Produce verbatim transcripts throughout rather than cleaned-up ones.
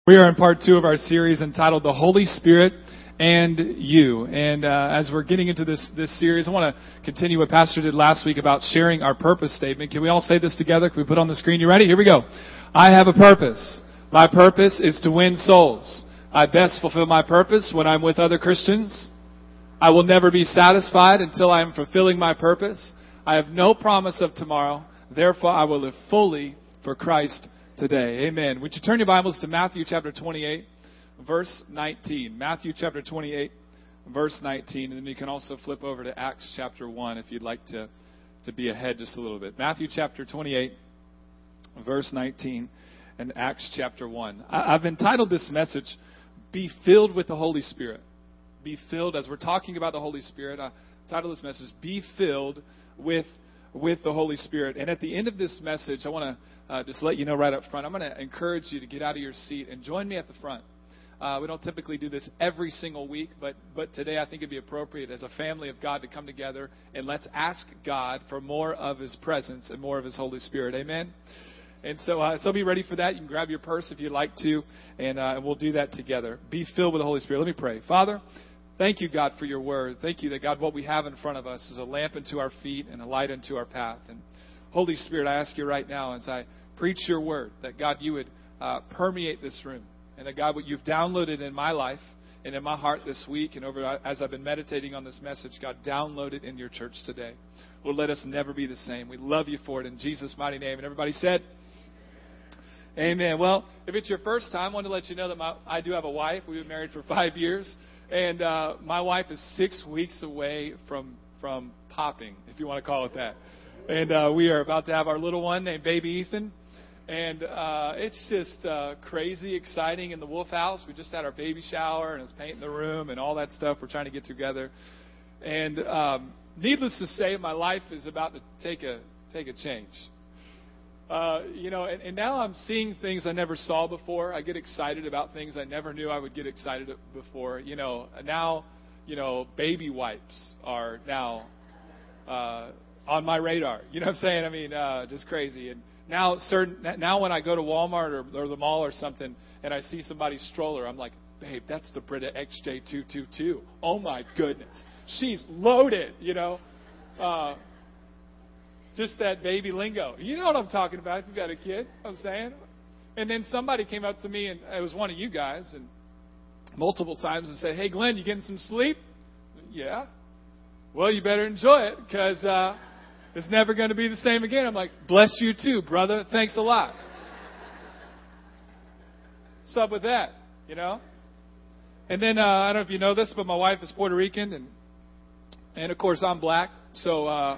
We are in part two of our series entitled The Holy Spirit and You. And uh, as we're getting into this, this series, I want to continue what Pastor did last week about sharing our purpose statement. Can we all say this together? Can we put it on the screen? You ready? Here we go. I have a purpose. My purpose is to win souls. I best fulfill my purpose when I'm with other Christians. I will never be satisfied until I am fulfilling my purpose. I have no promise of tomorrow. Therefore, I will live fully for Christ today. Amen. Would you turn your Bibles to Matthew chapter twenty-eight, verse nineteen. Matthew chapter twenty-eight, verse nineteen. And then you can also flip over to Acts chapter one if you'd like to, to be ahead just a little bit. Matthew chapter twenty-eight, verse nineteen, and Acts chapter one. I, I've entitled this message, Be Filled with the Holy Spirit. Be filled, as we're talking about the Holy Spirit, I titled this message, Be Filled with with the Holy Spirit. And at the end of this message, I want to uh, just let you know right up front, I'm going to encourage you to get out of your seat and join me at the front. Uh, we don't typically do this every single week, but but today I think it'd be appropriate as a family of God to come together and let's ask God for more of His presence and more of His Holy Spirit. Amen? And so uh, so be ready for that. You can grab your purse if you'd like to, and uh, we'll do that together. Be filled with the Holy Spirit. Let me pray. Father, thank you, God, for your word. Thank you that, God, what we have in front of us is a lamp unto our feet and a light unto our path. And Holy Spirit, I ask you right now as I preach your word, that, God, you would uh, permeate this room. And that, God, what you've downloaded in my life and in my heart this week and over as I've been meditating on this message, God, download it in your church today. Lord, let us never be the same. We love you for it in Jesus' mighty name. And everybody said, amen. Well, if it's your first time, I want to let you know that my, I do have a wife. We've been married for five years. And uh, my wife is six weeks away from from popping, if you want to call it that. And uh, we are about to have our little one named Baby Ethan. And uh, it's just uh, crazy exciting in the Wolf House. We just had our baby shower and it's painting the room and all that stuff. We're trying to get together. And um, needless to say, my life is about to take a take a change. Uh, you know, and, and now I'm seeing things I never saw before. I get excited about things I never knew I would get excited before. You know, now, you know, baby wipes are now uh, on my radar. You know what I'm saying? I mean, uh, just crazy. And now, certain now when I go to Walmart or, or the mall or something, and I see somebody's stroller, I'm like, babe, that's the Brita X J two twenty-two. Oh my goodness, she's loaded. You know. Uh, Just that baby lingo. You know what I'm talking about if you've got a kid, I'm saying. And then somebody came up to me, and it was one of you guys, and multiple times and said, hey, Glenn, you getting some sleep? Yeah. Well, you better enjoy it, because uh, it's never going to be the same again. I'm like, bless you too, brother. Thanks a lot. What's up with that, you know? And then, uh, I don't know if you know this, but my wife is Puerto Rican, and, and of course, I'm black, so... Uh,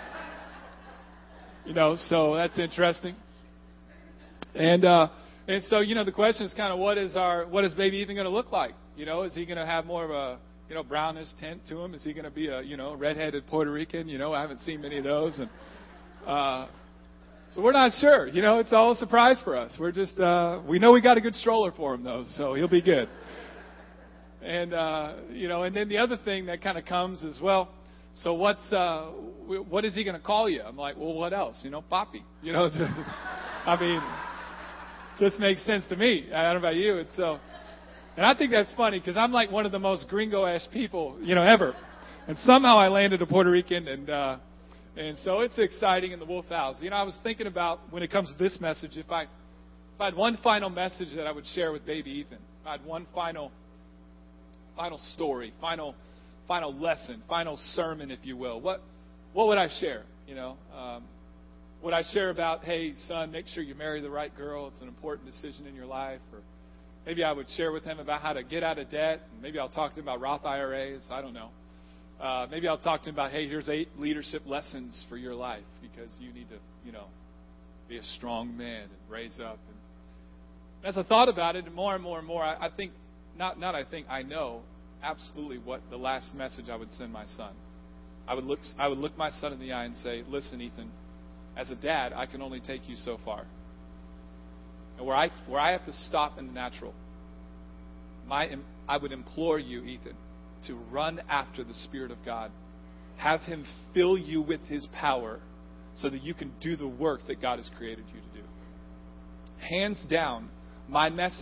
You know, so that's interesting. And uh, and so, you know, the question is kind of what is our what is baby Ethan going to look like? You know, is he going to have more of a, you know, brownish tint to him? Is he going to be a, you know, redheaded Puerto Rican? You know, I haven't seen many of those. And uh, so we're not sure. You know, it's all a surprise for us. We're just, uh, we know we got a good stroller for him, though, so he'll be good. And, uh, you know, and then the other thing that kind of comes is, well, so what's uh, what is he going to call you? I'm like, well, what else? You know, Papi. You know, just, I mean, just makes sense to me. I don't know about you. It's so, and I think that's funny because I'm like one of the most gringo-ass people, you know, ever. And somehow I landed a Puerto Rican, and uh, and so it's exciting in the Wolf House. You know, I was thinking about when it comes to this message, if I if I had one final message that I would share with baby Ethan, if I had one final final story, final. Final lesson, final sermon, if you will. What what would I share? You know, um, would I share about, hey, son, make sure you marry the right girl. It's an important decision in your life. Or maybe I would share with him about how to get out of debt. Maybe I'll talk to him about Roth I R As. I don't know. Uh, maybe I'll talk to him about, hey, here's eight leadership lessons for your life because you need to, you know, be a strong man and raise up. And as I thought about it, more and more and more, I, I think, not not I think, I know. Absolutely what the last message I would send my son. I would look I would look my son in the eye and say, listen, Ethan, as a dad, I can only take you so far. And where I where I have to stop in the natural, my I would implore you, Ethan, to run after the Spirit of God. Have Him fill you with His power so that you can do the work that God has created you to do. Hands down, my message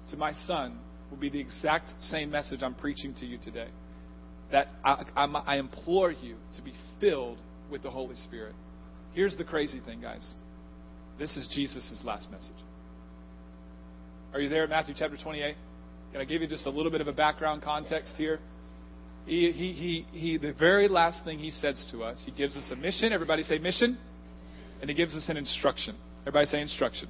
to my son will be the exact same message I'm preaching to you today. That I, I, I implore you to be filled with the Holy Spirit. Here's the crazy thing, guys. This is Jesus' last message. Are you there at Matthew chapter twenty-eight? Can I give you just a little bit of a background context here? He, he, he, he, the very last thing he says to us, he gives us a mission. Everybody say mission. And he gives us an instruction. Everybody say instruction.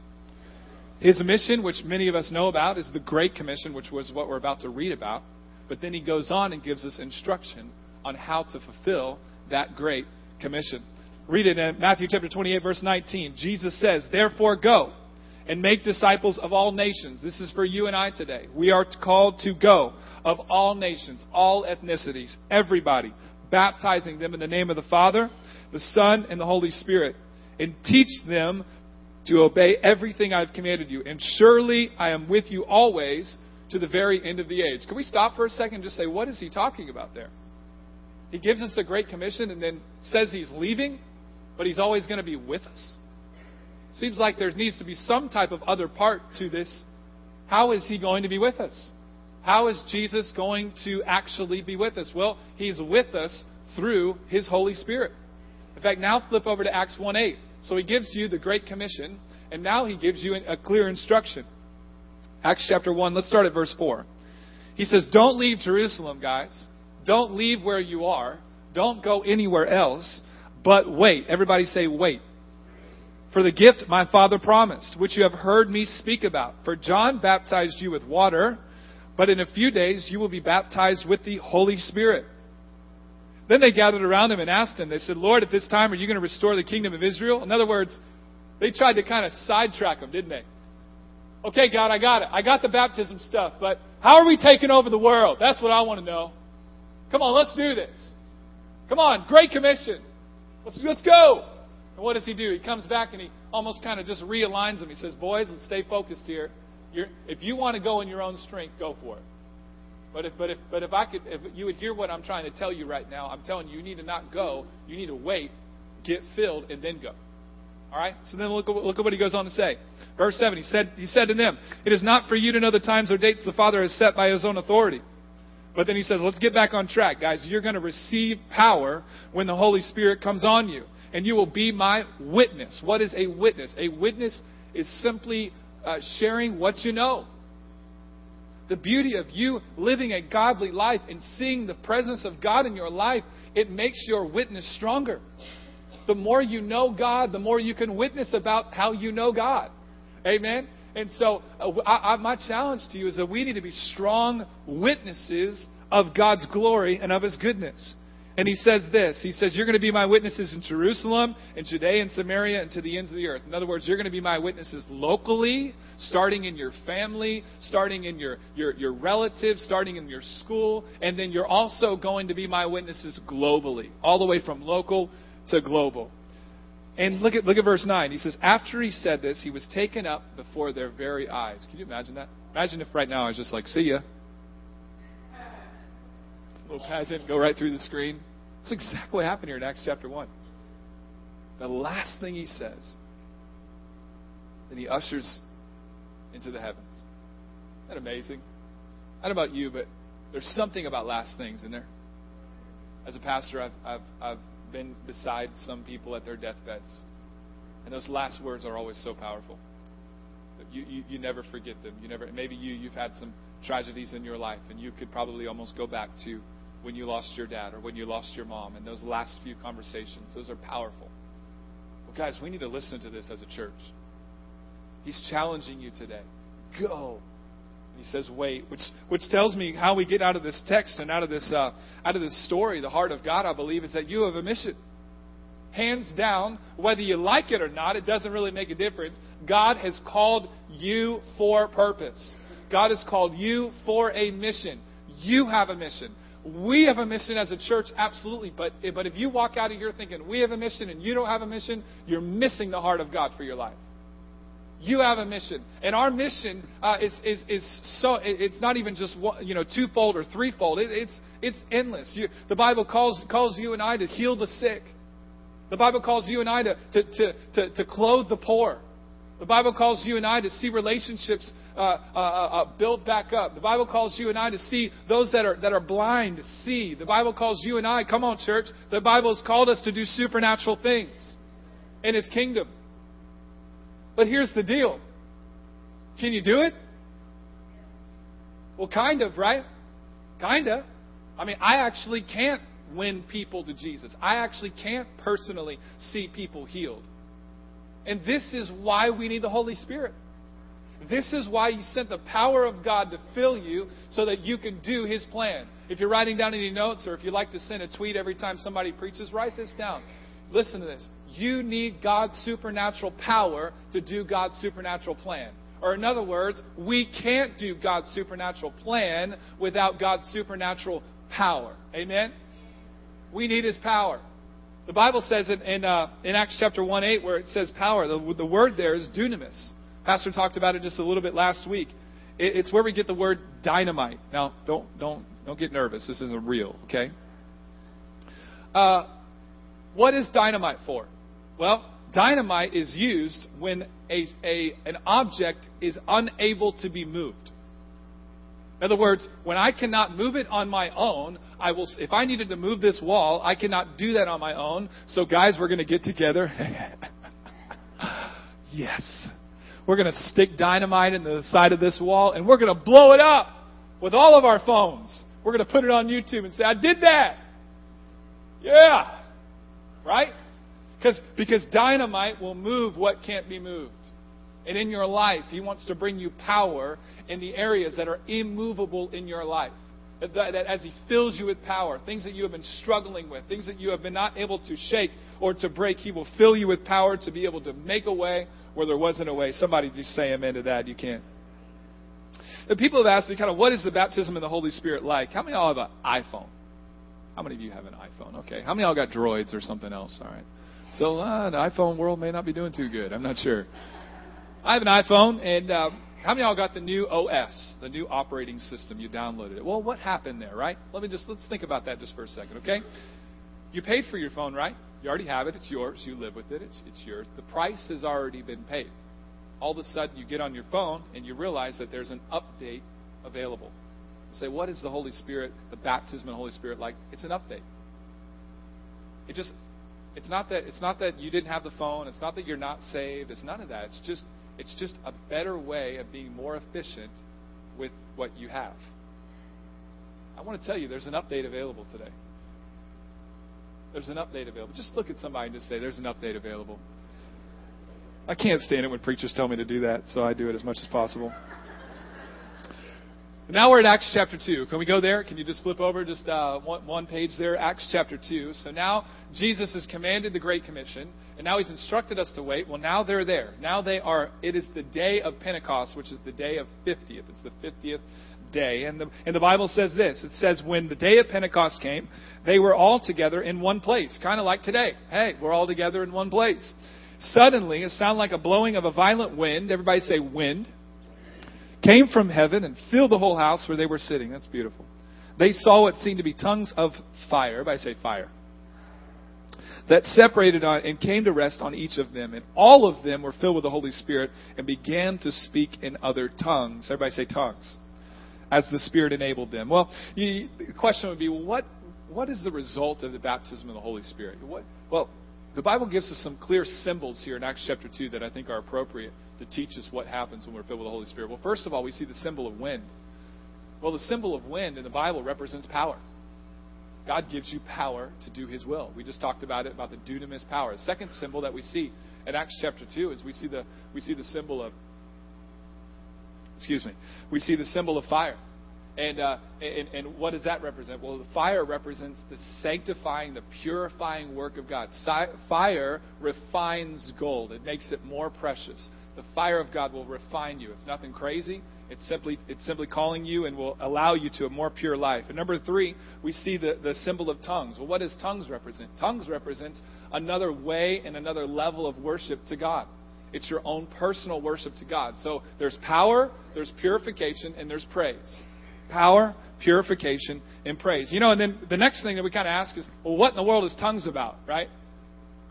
His mission, which many of us know about, is the Great Commission, which was what we're about to read about. But then he goes on and gives us instruction on how to fulfill that Great Commission. Read it in Matthew chapter twenty-eight, verse nineteen. Jesus says, "Therefore go and make disciples of all nations." This is for you and I today. We are called to go of all nations, all ethnicities, everybody, baptizing them in the name of the Father, the Son, and the Holy Spirit, and teach them to obey everything I've commanded you. And surely I am with you always to the very end of the age. Can we stop for a second and just say, what is he talking about there? He gives us a great commission and then says he's leaving, but he's always going to be with us. Seems like there needs to be some type of other part to this. How is he going to be with us? How is Jesus going to actually be with us? Well, he's with us through his Holy Spirit. In fact, now flip over to Acts one eight. So he gives you the Great Commission, and now he gives you a clear instruction. Acts chapter one, let's start at verse four. He says, "Don't leave Jerusalem, guys. Don't leave where you are. Don't go anywhere else, but wait." Everybody say, wait. "For the gift my Father promised, which you have heard me speak about. For John baptized you with water, but in a few days you will be baptized with the Holy Spirit." Then they gathered around him and asked him, they said, "Lord, at this time are you going to restore the kingdom of Israel?" In other words, they tried to kind of sidetrack him, didn't they? "Okay, God, I got it. I got the baptism stuff, but how are we taking over the world? That's what I want to know. Come on, let's do this. Come on, Great Commission. Let's, let's go." And what does he do? He comes back and he almost kind of just realigns them. He says, "Boys, let's stay focused here. You're, if you want to go in your own strength, go for it. But if, but if, but if I could, if you would hear what I'm trying to tell you right now, I'm telling you, you need to not go. You need to wait, get filled, and then go." All right. So then look, look at what he goes on to say. Verse seven. He said, he said to them, "It is not for you to know the times or dates the Father has set by his own authority." But then he says, let's get back on track, guys. You're going to receive power when the Holy Spirit comes on you, and you will be my witness. What is a witness? A witness is simply uh, sharing what you know. The beauty of you living a godly life and seeing the presence of God in your life, it makes your witness stronger. The more you know God, the more you can witness about how you know God. Amen? And so uh, I, I, my challenge to you is that we need to be strong witnesses of God's glory and of his goodness. And he says this. He says, "You're going to be my witnesses in Jerusalem, in Judea and Samaria, and to the ends of the earth." In other words, you're going to be my witnesses locally, starting in your family, starting in your, your, your relatives, starting in your school. And then you're also going to be my witnesses globally, all the way from local to global. And look at look at verse nine. He says, "After he said this, he was taken up before their very eyes." Can you imagine that? Imagine if right now I was just like, "See ya." Little pageant, go right through the screen. That's exactly what happened here in Acts chapter one. The last thing he says, then he ushers into the heavens. Isn't that amazing? I don't know about you, but there's something about last things, isn't there? As a pastor, I've I've I've been beside some people at their deathbeds, and those last words are always so powerful. You you, you never forget them. You never. Maybe you you've had some tragedies in your life, and you could probably almost go back to when you lost your dad or when you lost your mom, and those last few conversations, those are powerful. Well, guys, we need to listen to this as a church. He's challenging you today. Go. And he says, wait, which which tells me how we get out of this text and out of this uh, out of this story. The heart of God, I believe, is that you have a mission. Hands down, whether you like it or not, it doesn't really make a difference. God has called you for purpose. God has called you for a mission. You have a mission. We have a mission as a church, absolutely. But, but if you walk out of here thinking we have a mission and you don't have a mission, you're missing the heart of God for your life. You have a mission, and our mission uh, is is is so. It's not even just one, you know twofold or threefold. It, it's it's endless. You, the Bible calls calls you and I to heal the sick. The Bible calls you and I to to to to, to clothe the poor. The Bible calls you and I to see relationships uh, uh, uh, built back up. The Bible calls you and I to see those that are that are blind to see. The Bible calls you and I, come on, church. The Bible has called us to do supernatural things in His kingdom. But here's the deal. Can you do it? Well, kind of, right? Kind of. I mean, I actually can't win people to Jesus. I actually can't personally see people healed. And this is why we need the Holy Spirit. This is why He sent the power of God to fill you so that you can do His plan. If you're writing down any notes or if you like to send a tweet every time somebody preaches, write this down. Listen to this. You need God's supernatural power to do God's supernatural plan. Or in other words, we can't do God's supernatural plan without God's supernatural power. Amen? We need His power. The Bible says in, in, uh, in Acts chapter one eight where it says power, the, the word there is dunamis. Pastor talked about it just a little bit last week. It, it's where we get the word dynamite. Now, don't don't don't get nervous. This isn't real, okay? Uh, what is dynamite for? Well, dynamite is used when a, a an object is unable to be moved. In other words, when I cannot move it on my own, I will. If I needed to move this wall, I cannot do that on my own. So, guys, we're going to get together. Yes. We're going to stick dynamite in the side of this wall, and we're going to blow it up with all of our phones. We're going to put it on YouTube and say, I did that. Yeah. Right? Because because dynamite will move what can't be moved. And in your life, He wants to bring you power in the areas that are immovable in your life. That, that as He fills you with power, things that you have been struggling with, things that you have been not able to shake or to break, He will fill you with power to be able to make a way where there wasn't a way. Somebody just say amen to that. You can't. The people have asked me kind of, what is the baptism of the Holy Spirit like? How many of y'all have an iPhone? How many of you have an iPhone? Okay. How many of y'all got droids or something else? All right. So uh, the iPhone world may not be doing too good. I'm not sure. I have an iPhone, and uh, how many of y'all got the new O S, the new operating system? You downloaded it. Well, what happened there, right? Let me just let's think about that just for a second, okay? You paid for your phone, right? You already have it. It's yours. You live with it. It's it's yours. The price has already been paid. All of a sudden, you get on your phone and you realize that there's an update available. You say, what is the Holy Spirit, the baptism of the Holy Spirit like? It's an update. It just it's not that it's not that you didn't have the phone. It's not that you're not saved. It's none of that. It's just It's just a better way of being more efficient with what you have. I want to tell you, there's an update available today. There's an update available. Just look at somebody and just say, there's an update available. I can't stand it when preachers tell me to do that, so I do it as much as possible. Now we're at Acts chapter two. Can we go there? Can you just flip over just uh, one, one page there? Acts chapter two. So now Jesus has commanded the Great Commission, and now He's instructed us to wait. Well, now they're there. Now they are. It is the day of Pentecost, which is the day of fiftieth. It's the fiftieth day. And the, and the Bible says this. It says, when the day of Pentecost came, they were all together in one place. Kind of like today. Hey, we're all together in one place. Suddenly, it sounded like a blowing of a violent wind. Everybody say wind. Came from heaven and filled the whole house where they were sitting. That's beautiful. They saw what seemed to be tongues of fire. Everybody say fire. That separated on and came to rest on each of them. And all of them were filled with the Holy Spirit and began to speak in other tongues. Everybody say tongues. As the Spirit enabled them. Well, you, the question would be, well, what what is the result of the baptism of the Holy Spirit? What, well, the Bible gives us some clear symbols here in Acts chapter two that I think are appropriate to teach us what happens when we're filled with the Holy Spirit. Well, first of all, we see the symbol of wind. Well, the symbol of wind in the Bible represents power. God gives you power to do His will. We just talked about it, about the dunamis power. The second symbol that we see in Acts chapter two is we see the we see the symbol of excuse me, we see the symbol of fire. And, uh, and and what does that represent? Well, the fire represents the sanctifying, the purifying work of God. Si- fire refines gold. It makes it more precious. The fire of God will refine you. It's nothing crazy. It's simply it's simply calling you and will allow you to a more pure life. And number three, we see the, the symbol of tongues. Well, what does tongues represent? Tongues represents another way and another level of worship to God. It's your own personal worship to God. So there's power, there's purification, and there's praise. Power, purification, and praise. You know, and then the next thing that we kind of ask is, well, what in the world is tongues about, right?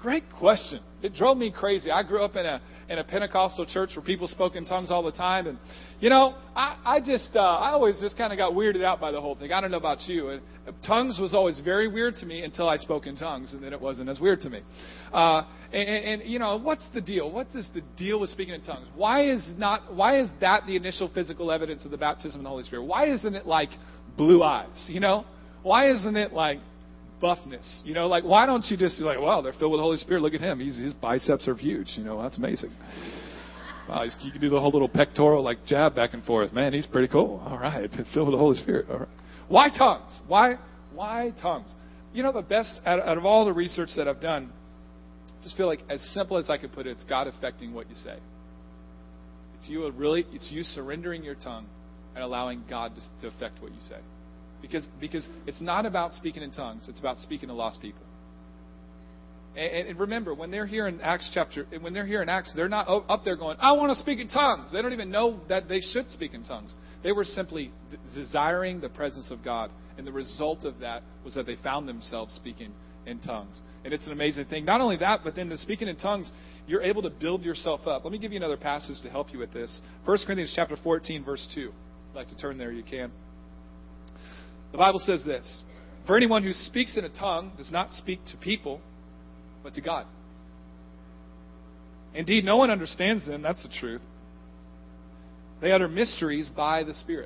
Great question. It drove me crazy. I grew up in a in a Pentecostal church where people spoke in tongues all the time, and you know, I I just uh, I always just kind of got weirded out by the whole thing. I don't know about you. And tongues was always very weird to me until I spoke in tongues, and then it wasn't as weird to me. Uh, and, and, and you know, what's the deal? What is the deal with speaking in tongues? Why is not why is that the initial physical evidence of the baptism in the Holy Spirit? Why isn't it like blue eyes? You know, why isn't it like buffness? You know, like, why don't you just be like, wow, they're filled with the Holy Spirit. Look at him. He's, his biceps are huge. You know, that's amazing. Wow, he's, he can do the whole little pectoral, like, jab back and forth. Man, he's pretty cool. All right. Filled with the Holy Spirit. All right. Why tongues? Why, why tongues? You know, the best, out, out of all the research that I've done, I just feel like, as simple as I could put it, it's God affecting what you say. It's you really, it's you surrendering your tongue and allowing God to, to affect what you say. Because because it's not about speaking in tongues. It's about speaking to lost people. And, and remember, when they're here in Acts chapter, when they're here in Acts, they're not up there going, I want to speak in tongues. They don't even know that they should speak in tongues. They were simply d- desiring the presence of God. And the result of that was that they found themselves speaking in tongues. And it's an amazing thing. Not only that, but then the speaking in tongues, you're able to build yourself up. Let me give you another passage to help you with this. First Corinthians chapter fourteen, verse two. If you'd like to turn there, you can. The Bible says this: for anyone who speaks in a tongue does not speak to people, but to God. Indeed, no one understands them. That's the truth. They utter mysteries by the Spirit.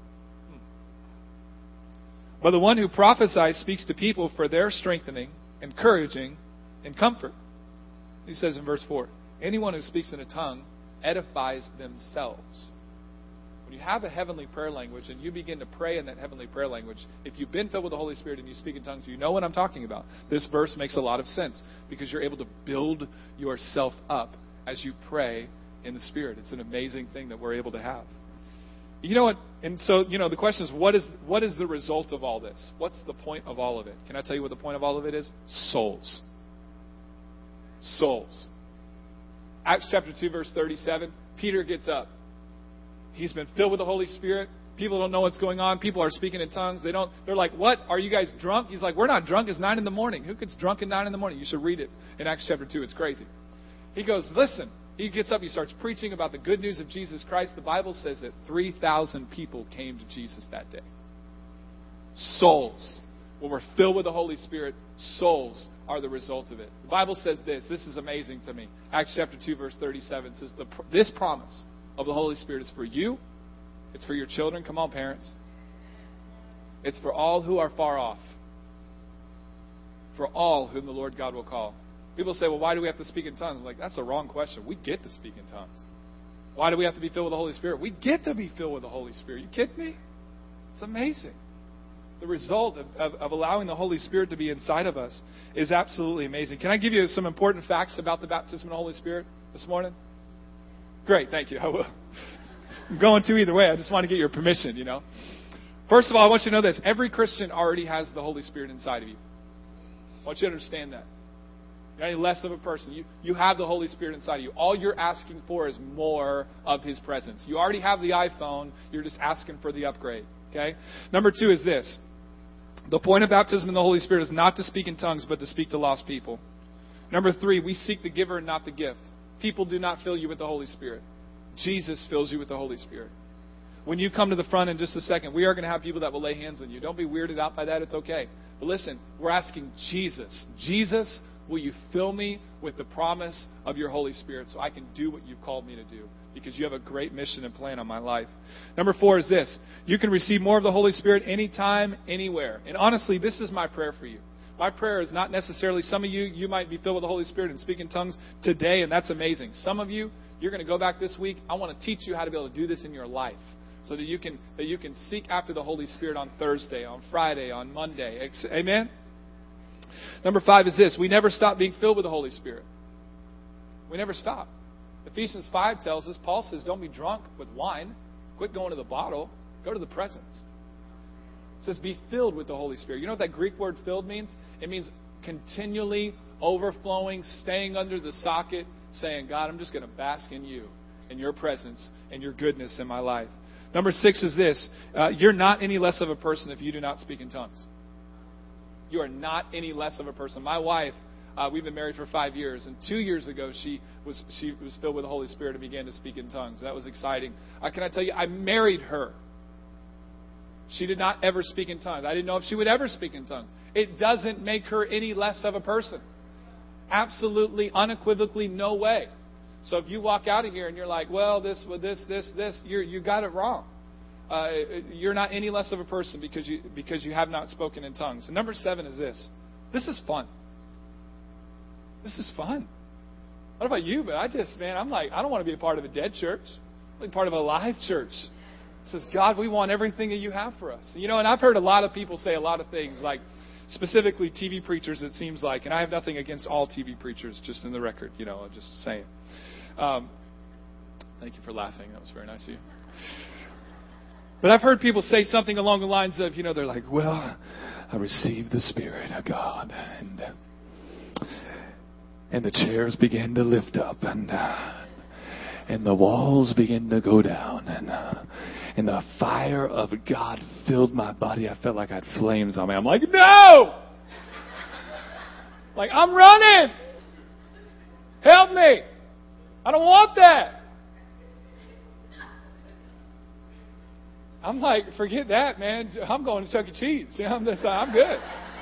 But the one who prophesies speaks to people for their strengthening, encouraging, and comfort. He says in verse four, anyone who speaks in a tongue edifies themselves. When you have a heavenly prayer language and you begin to pray in that heavenly prayer language, if you've been filled with the Holy Spirit and you speak in tongues, you know what I'm talking about. This verse makes a lot of sense because you're able to build yourself up as you pray in the Spirit. It's an amazing thing that we're able to have. You know what? And so, you know, the question is, what is what is the result of all this? What's the point of all of it? Can I tell you what the point of all of it is? Souls. Souls. Acts chapter two, verse thirty-seven, Peter gets up. He's been filled with the Holy Spirit. People don't know what's going on. People are speaking in tongues. They don't. They're like, "What? Are you guys drunk?" He's like, "We're not drunk. It's nine in the morning. Who gets drunk at nine in the morning?" You should read it in Acts chapter two. It's crazy. He goes, "Listen." He gets up. He starts preaching about the good news of Jesus Christ. The Bible says that three thousand people came to Jesus that day. Souls. When we're filled with the Holy Spirit, souls are the result of it. The Bible says this. This is amazing to me. Acts chapter two, verse thirty-seven says, the, "This promise of the Holy Spirit is for you. It's for your children." Come on, parents. It's for all who are far off. For all whom the Lord God will call. People say, well, why do we have to speak in tongues? I'm like, that's the wrong question. We get to speak in tongues. Why do we have to be filled with the Holy Spirit? We get to be filled with the Holy Spirit. You kidding me? It's amazing. The result of, of, of allowing the Holy Spirit to be inside of us is absolutely amazing. Can I give you some important facts about the baptism of the Holy Spirit this morning? Great, thank you. I will. I'm going to either way. I just want to get your permission, you know. First of all, I want you to know this. Every Christian already has the Holy Spirit inside of you. I want you to understand that. You're not any less of a person. You, you have the Holy Spirit inside of you. All you're asking for is more of His presence. You already have the iPhone. You're just asking for the upgrade. Okay? Number two is this. The point of baptism in the Holy Spirit is not to speak in tongues, but to speak to lost people. Number three, we seek the giver and not the gift. People do not fill you with the Holy Spirit. Jesus fills you with the Holy Spirit. When you come to the front in just a second, we are going to have people that will lay hands on you. Don't be weirded out by that. It's okay. But listen, we're asking Jesus. Jesus, will you fill me with the promise of your Holy Spirit so I can do what you've called me to do? Because you have a great mission and plan on my life. Number four is this. You can receive more of the Holy Spirit anytime, anywhere. And honestly, this is my prayer for you. My prayer is not necessarily, some of you, you might be filled with the Holy Spirit and speak in tongues today, and that's amazing. Some of you, you're going to go back this week. I want to teach you how to be able to do this in your life so that you can that you can seek after the Holy Spirit on Thursday, on Friday, on Monday. Amen? Number five is this. We never stop being filled with the Holy Spirit. We never stop. Ephesians five tells us, Paul says, don't be drunk with wine. Quit going to the bottle. Go to the presence. It says, be filled with the Holy Spirit. You know what that Greek word filled means? It means continually overflowing, staying under the socket, saying, God, I'm just going to bask in you, in your presence, and your goodness in my life. Number six is this. Uh, you're not any less of a person if you do not speak in tongues. You are not any less of a person. My wife, Uh, we've been married for five years, and two years ago she was she was filled with the Holy Spirit and began to speak in tongues. That was exciting. Uh, can I tell you, I married her. She did not ever speak in tongues. I didn't know if she would ever speak in tongues. It doesn't make her any less of a person. Absolutely, unequivocally, no way. So if you walk out of here and you're like, well, this, well, this, this, this, you're, you got it wrong. Uh, you're not any less of a person because you because you have not spoken in tongues. And number seven is this. This is fun. This is fun. What about you? But I just, man, I'm like, I don't want to be a part of a dead church. I want to be part of a live church. It says, God, we want everything that you have for us. You know, and I've heard a lot of people say a lot of things, like specifically T V preachers, it seems like. And I have nothing against all T V preachers, just in the record, you know, I'm just saying. Um, thank you for laughing. That was very nice of you. But I've heard people say something along the lines of, you know, they're like, well, I received the Spirit of God. And uh, and the chairs began to lift up. And uh, and the walls began to go down. And uh, and the fire of God filled my body. I felt like I had flames on me. I'm like, no! Like, I'm running! Help me! I don't want that! I'm like, forget that, man. I'm going to Chuck E. Cheese. You know, I'm, just, I'm good.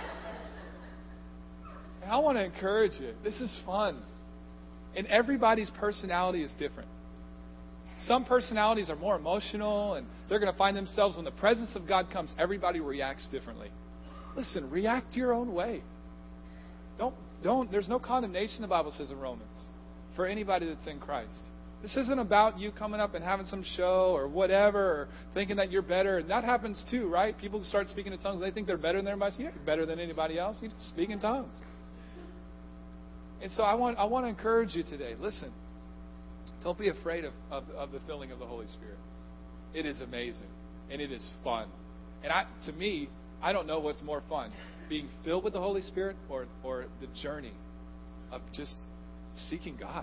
And I want to encourage you. This is fun. And everybody's personality is different. Some personalities are more emotional, and they're going to find themselves when the presence of God comes, everybody reacts differently. Listen, react your own way. Don't, don't, there's no condemnation, the Bible says in Romans, for anybody that's in Christ. This isn't about you coming up and having some show or whatever, or thinking that you're better. And that happens too, right? People who start speaking in tongues, they think they're better than everybody else. You're better than anybody else. You just speak in tongues. And so I want, I want to encourage you today. Listen. Don't be afraid of, of, of the filling of the Holy Spirit. It is amazing. And it is fun. And I, to me, I don't know what's more fun. Being filled with the Holy Spirit or, or the journey of just seeking God.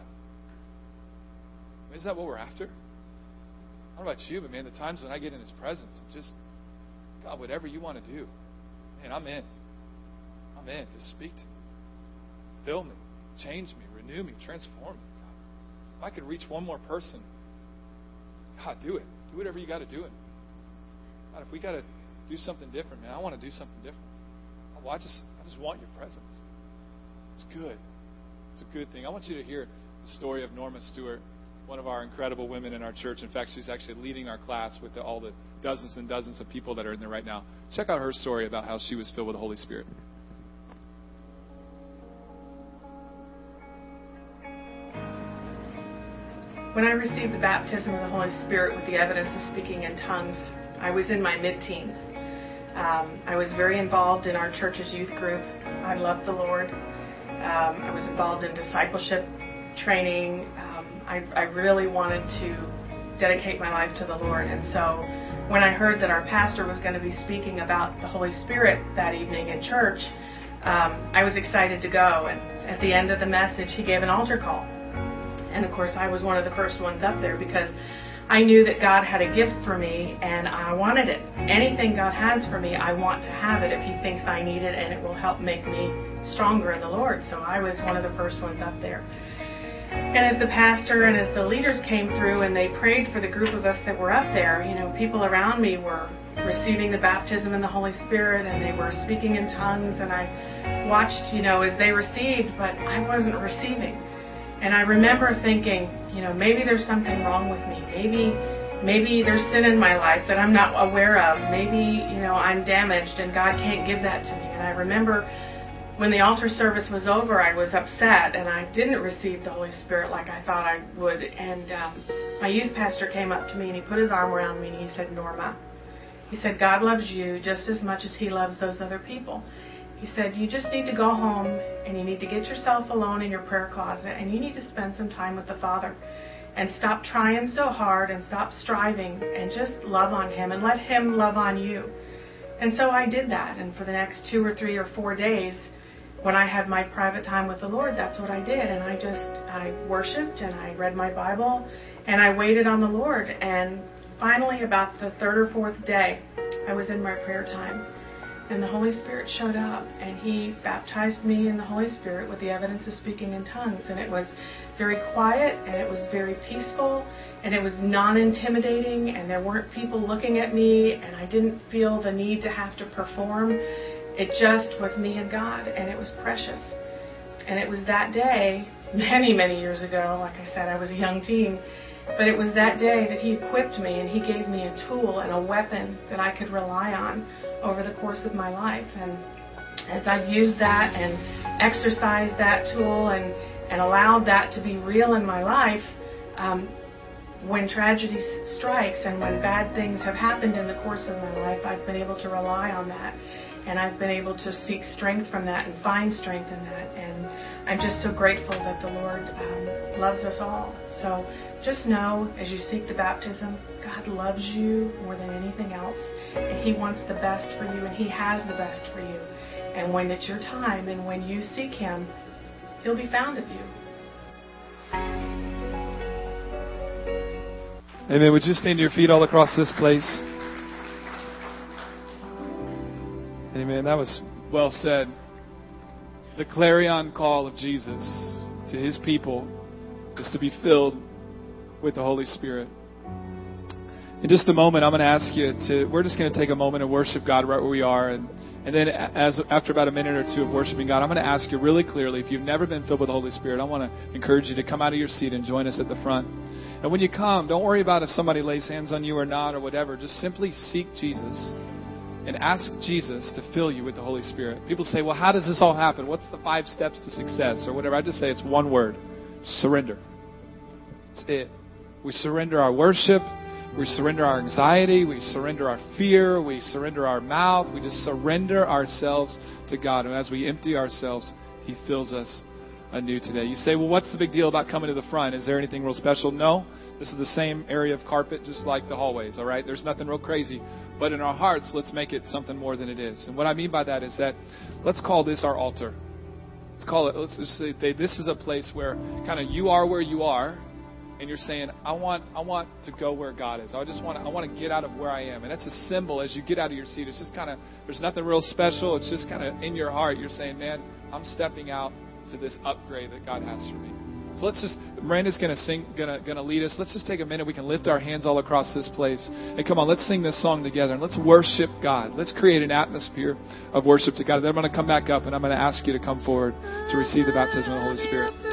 Is that what we're after? I don't know about you, but man, the times when I get in His presence, just, God, whatever you want to do. Man, I'm in. I'm in. Just speak to me. Fill me. Change me. Renew me. Transform me. If I could reach one more person, God, do it. Do whatever you got to do it. God, if we got to do something different, man, I want to do something different. Well, I just, I just want your presence. It's good. It's a good thing. I want you to hear the story of Norma Stewart, one of our incredible women in our church. In fact, she's actually leading our class with the, all the dozens and dozens of people that are in there right now. Check out her story about how she was filled with the Holy Spirit. When I received the baptism of the Holy Spirit with the evidence of speaking in tongues, I was in my mid-teens. Um, I was very involved in our church's youth group. I loved the Lord. Um, I was involved in discipleship training. Um, I, I really wanted to dedicate my life to the Lord. And so when I heard that our pastor was going to be speaking about the Holy Spirit that evening in church, um, I was excited to go. And at the end of the message, he gave an altar call. And of course, I was one of the first ones up there because I knew that God had a gift for me and I wanted it. Anything God has for me, I want to have it if He thinks I need it and it will help make me stronger in the Lord. So I was one of the first ones up there. And as the pastor and as the leaders came through and they prayed for the group of us that were up there, you know, people around me were receiving the baptism in the Holy Spirit and they were speaking in tongues. And I watched, you know, as they received, but I wasn't receiving. And I remember thinking, you know, maybe there's something wrong with me. Maybe maybe there's sin in my life that I'm not aware of. Maybe, you know, I'm damaged and God can't give that to me. And I remember when the altar service was over, I was upset and I didn't receive the Holy Spirit like I thought I would. And um, my youth pastor came up to me and he put his arm around me and he said, Norma, he said, God loves you just as much as He loves those other people. He said, you just need to go home and you need to get yourself alone in your prayer closet and you need to spend some time with the Father and stop trying so hard and stop striving and just love on Him and let Him love on you. And so I did that. And for the next two or three or four days, when I had my private time with the Lord, that's what I did. And I just, I worshiped and I read my Bible and I waited on the Lord. And finally, about the third or fourth day, I was in my prayer time. And the Holy Spirit showed up, and He baptized me in the Holy Spirit with the evidence of speaking in tongues. And it was very quiet, and it was very peaceful, and it was non-intimidating, and there weren't people looking at me, and I didn't feel the need to have to perform. It just was me and God, and it was precious. And it was that day, many, many years ago, like I said, I was a young teen, but it was that day that He equipped me, and He gave me a tool and a weapon that I could rely on over the course of my life. And as I've used that and exercised that tool and, and allowed that to be real in my life, um, when tragedy strikes and when bad things have happened in the course of my life, I've been able to rely on that. And I've been able to seek strength from that and find strength in that. And I'm just so grateful that the Lord um, loves us all. So just know, as you seek the baptism, God loves you more than anything else. And He wants the best for you, and He has the best for you. And when it's your time and when you seek Him, He'll be found of you. Amen. Would you stand to your feet all across this place? Amen. That was well said. The clarion call of Jesus to His people is to be filled with the Holy Spirit. In just a moment, I'm going to ask you to, we're just going to take a moment and worship God right where we are. And, and then as after about a minute or two of worshiping God, I'm going to ask you really clearly, if you've never been filled with the Holy Spirit, I want to encourage you to come out of your seat and join us at the front. And when you come, don't worry about if somebody lays hands on you or not or whatever. Just simply seek Jesus and ask Jesus to fill you with the Holy Spirit. People say, well, how does this all happen? What's the five steps to success or whatever? I just say it's one word: surrender. That's it. We surrender our worship. We surrender our anxiety. We surrender our fear. We surrender our mouth. We just surrender ourselves to God. And as we empty ourselves, He fills us anew today. You say, well, what's the big deal about coming to the front? Is there anything real special? No. This is the same area of carpet just like the hallways, all right? There's nothing real crazy. But in our hearts, let's make it something more than it is. And what I mean by that is that let's call this our altar. Let's call it, let's just say this is a place where kind of you are where you are. And you're saying, I want I want to go where God is. I just want to, I want to get out of where I am. And that's a symbol as you get out of your seat. It's just kind of, there's nothing real special. It's just kind of in your heart. You're saying, man, I'm stepping out to this upgrade that God has for me. So let's just, Miranda's going to sing, going to going to lead us. Let's just take a minute. We can lift our hands all across this place. And come on, let's sing this song together. And let's worship God. Let's create an atmosphere of worship to God. Then I'm going to come back up and I'm going to ask you to come forward to receive the baptism of the Holy Spirit.